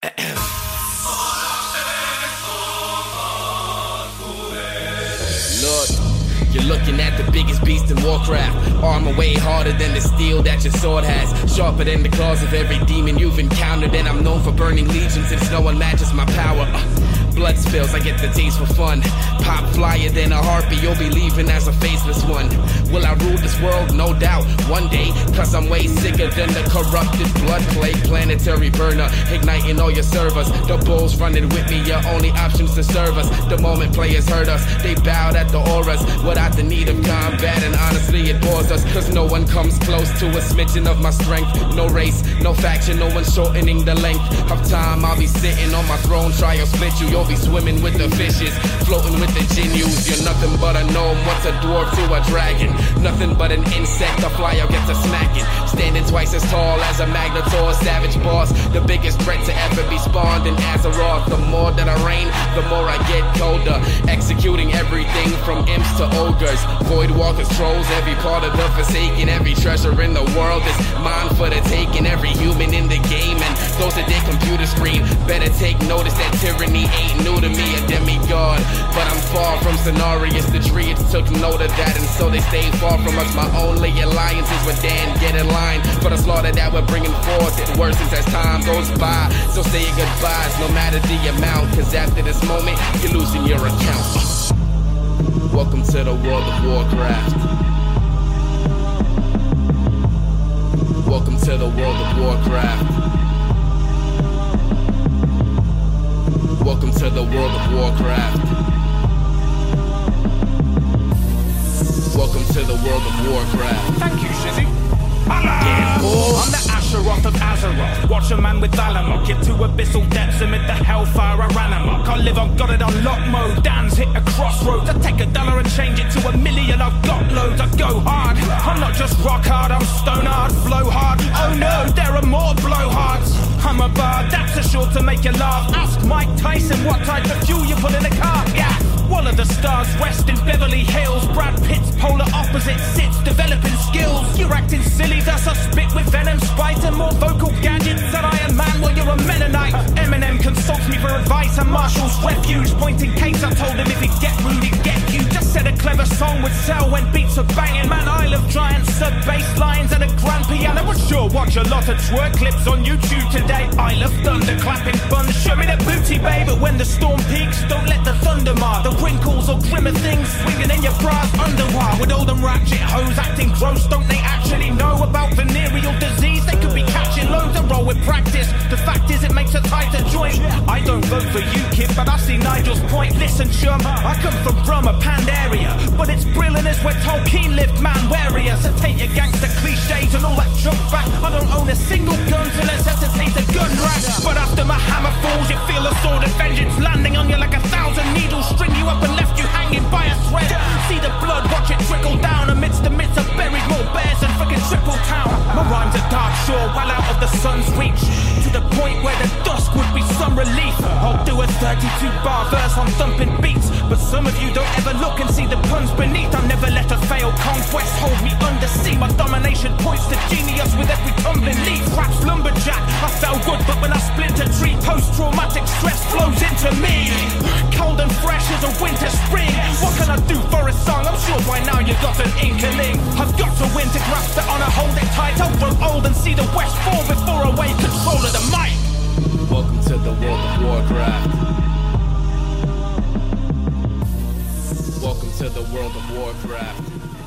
Look, you're looking at the biggest beast in Warcraft. Armor way harder than the steel that your sword has. Sharper than the claws of every demon you've encountered. And I'm known for burning legions since no one matches my power. Blood spills, I get the taste for fun. Pop flyer than a harpy, you'll be leaving as a faceless one. Will I rule this world? No doubt, one day. Cause I'm way sicker than the corrupted blood plague. Planetary burner, igniting all your servers. The bulls running with me, your only options to serve us. The moment players hurt us, they bowed at the auras. Without the need of combat, and honestly it bores us. Cause no one comes close to a smidgen of my strength. No race, no faction, no one shortening the length of time. I'll be sitting on my throne, try to split you. You'll be swimming with the fishes, floating with the Jinnus. You're nothing but a gnome, what's a dwarf to a dragon? Nothing but an insect, a flyer gets a smacking. Standing twice as tall as a Magnetor, savage boss. The biggest threat to ever be spawned in Azeroth. The more that I reign, the more I get colder. Executing everything from imps to ogres, void walkers, trolls, every part of the Forsaken. Every treasure in the world is mine for the taking. Every human in the game and those at their computer screen better take notice that tyranny ain't new to me, a demigod. But I'm far from Cenarius, the Druids took note of that, and so they stay far from us. My only alliance is with Dan, get in line for the slaughter that we're bringing forth. It worsens as time goes by, so say your goodbyes no matter the amount. Cause after this moment, you're losing your account. Welcome to the world of Warcraft. Welcome to the world of Warcraft. Welcome to the world of Warcraft. Welcome to the world of Warcraft. Thank you, Shizzy. I'm the Asheroth of Azeroth. Watch a man with Valamoth get to abyssal depths amid the hellfire I ran amok. I live on, got it on lock mode. Dan's hit a crossroads. I take $1 and change it to $1 million. I've got loads, I go hard. I'm not just rock hard, I'm stone hard, flow hard. Oh no, there are more blowhards. I'm a bard, that's a sure to make you laugh. Ask Mike Tyson what type of fuel you put in a car. Yeah, Wall of the Stars west in Beverly Hills. Brad Pitt's polar opposite sits developing skills. You're acting silly, thus I spit with venom. Spider more vocal gadgets than Iron Man. Well, you're a Mennonite. Eminem consults me for advice and Marshall's refuge. Pointing case, I told him if he'd get rude, he'd get you. Just said a clever song would sell when beats are banging. Man, Isle of Giants, sub-bass lines and a grand piano. But sure, watch a lot of twerk clips on YouTube today. Isle of Thunder, clapping fun. Show me that booty, babe. But when the storm peaks, don't let the thunder mar. The wrinkles or grimmer things swinging in your bra's underwire. With all them ratchet hoes acting gross, don't they actually know about venereal disease? They could be catching loads and roll with practice. The fact is it makes a tighter joint. I don't vote for you, kid, but I see Nigel's point. Listen, chum, I come from Brummer, Pandaria, but it's brilliant as where Tolkien lived, man, warrior. So take your gangster cliches and all that junk back. I don't own a single gun to necessitate a gun rack. But after my hammer falls, you feel a sword of vengeance landing on you like 1,000 needles. String you up and left you hanging by a thread. See the blood, watch it trickle down amidst the midst of buried more bears than fucking Triple Town. My rhymes are dark shore, well out of the sun's reach, to the point where the dusk would be some relief. I'll do a 32-bar verse on thumping beats, but some of you don't ever look and see the puns beneath. I never let a failed conquest hold me under sea. My domination points to genius with every tumbling leaf. Raps lumberjack, I fell good, but when I split a tree, post-traumatic stress flows into me. Cold and fresh as a winter spring. What can I do for a song? I'm sure by now you got an inkling. I've got to win to grasp the honor, hold it tight. I'll grow old and see the West fall before I wake control of the mic. Welcome to the world of Warcraft. Welcome to the world of Warcraft.